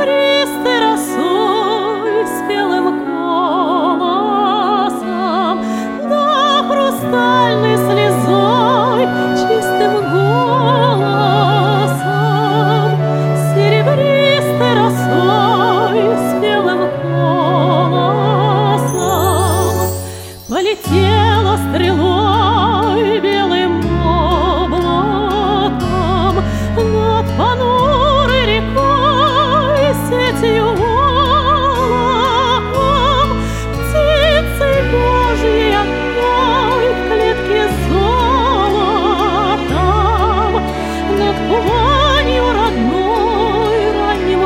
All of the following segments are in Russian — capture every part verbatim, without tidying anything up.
серебристой росой, спелым голосом, да хрустальной слезой, чистым голосом, серебристой росой, спелым голосом полетела стрелой белым облаком над понурой рекой, сетью волоком, птицей Божьей одной в клетке золотом, над Кубанью родной ранним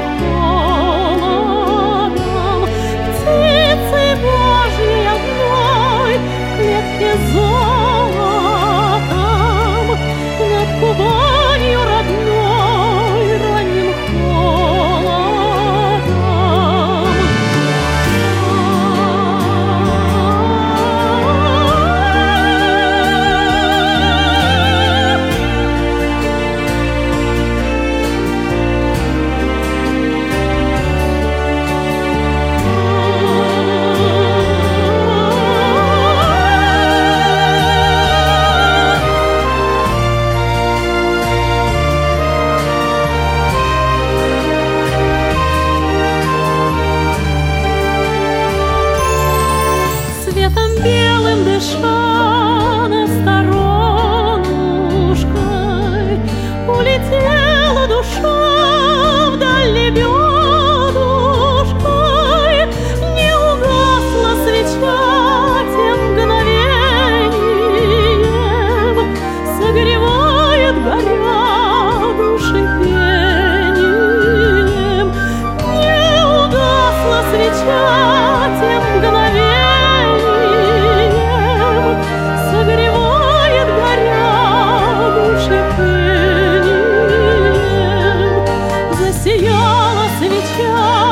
холодом, птицей Божьей одной в клетке золотом, над Кубанью родной ранним холодом. Светом белым дыша над сторонушкой, улетела душа вдаль лебедушкой. Не угасла свеча тем мгновением, согревает горя души пением. Не угасла свеча тем мгновением, согревает горя души пением. Засияла свеча